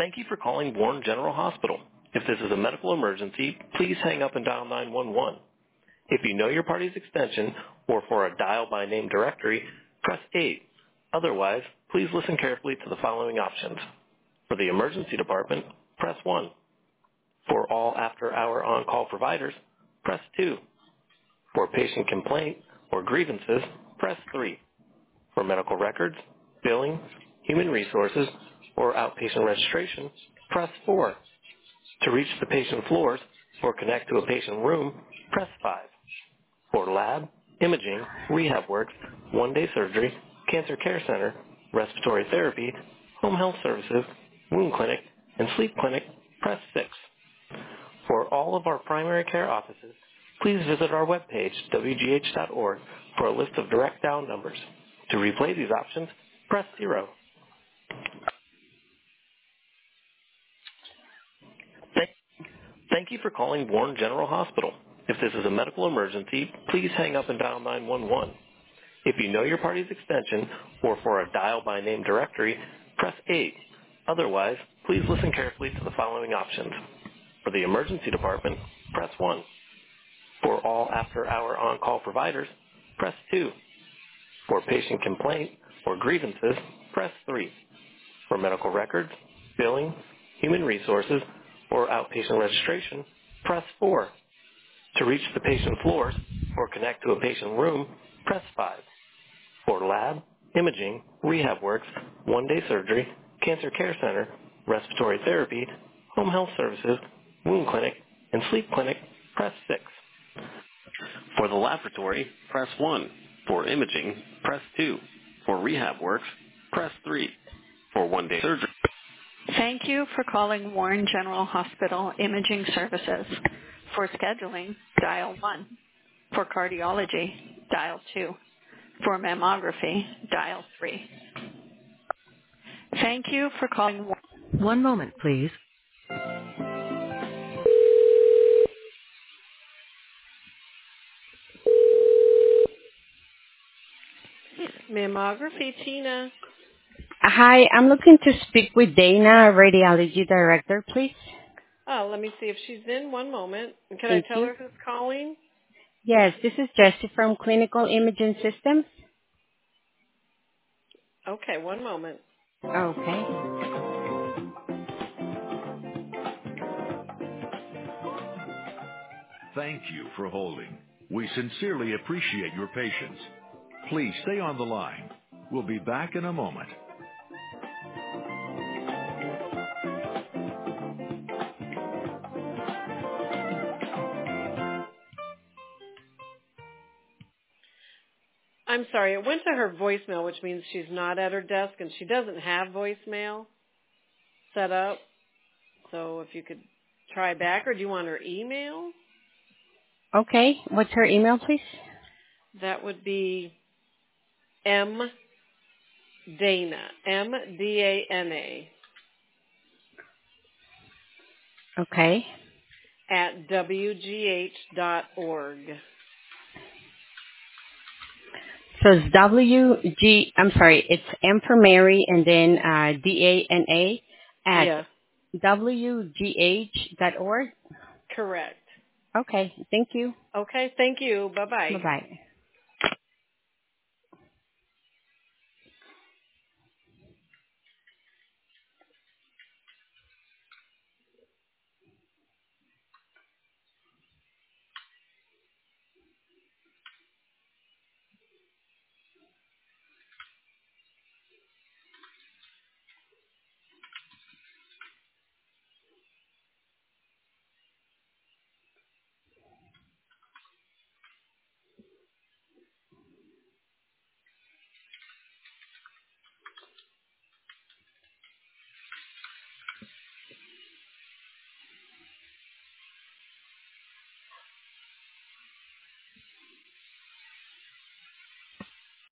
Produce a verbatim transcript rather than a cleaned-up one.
Thank you for calling Warren General Hospital. If this is a medical emergency, please hang up and dial nine one one. If you know your party's extension or for a dial by name directory, press eight. Otherwise, please listen carefully to the following options. For the emergency department, press one. For all after-hour on-call providers, press two. For patient complaint or grievances, press three. For medical records, billing, human resources, or outpatient registration, press four. To reach the patient floors or connect to a patient room, press five. For lab, imaging, rehab works, one-day surgery, cancer care center, respiratory therapy, home health services, wound clinic, and sleep clinic, press six. For all of our primary care offices, please visit our webpage, w g h dot org, for a list of direct dial numbers. To replay these options, press zero. Thank, thank you for calling Warren General Hospital. If this is a medical emergency, please hang up and dial nine one one. If you know your party's extension or for a dial by name directory, press eight. Otherwise, please listen carefully to the following options. For the emergency department, press one. For all after-hour on-call providers, press two. For patient complaint or grievances, press three. For medical records, billing, human resources, or outpatient registration, press four. To reach the patient floors or connect to a patient room, press five. For lab, imaging, rehab works, one-day surgery, cancer care center, respiratory therapy, home health services, wound clinic, and sleep clinic, press six. For the laboratory, press one. For imaging, press two. For rehab works, press three. For one-day surgery. Thank you for calling Warren General Hospital Imaging Services. For scheduling, dial one. For cardiology, dial two. For mammography, dial three. Thank you for calling. One moment, please. Mammography, Tina. Hi, I'm looking to speak with Dana, radiology director, please. Oh, let me see if she's in. One moment. Can Thank I tell you. her who's calling? Yes, this is Jessie from Clinical Imaging Systems. Okay, one moment. Okay. Thank you for holding. We sincerely appreciate your patience. Please stay on the line. We'll be back in a moment. I'm sorry, it went to her voicemail, which means she's not at her desk, and she doesn't have voicemail set up. So if you could try back, or do you want her email? Okay, what's her email, please? That would be M. Dana, M D A N A, Okay. at W G H dot org. So it's W G, I'm sorry, it's M for Mary and then uh, D A N A at Yes, W G H dot org. correct. Okay, thank you. Okay, thank you. Bye-bye. Bye-bye.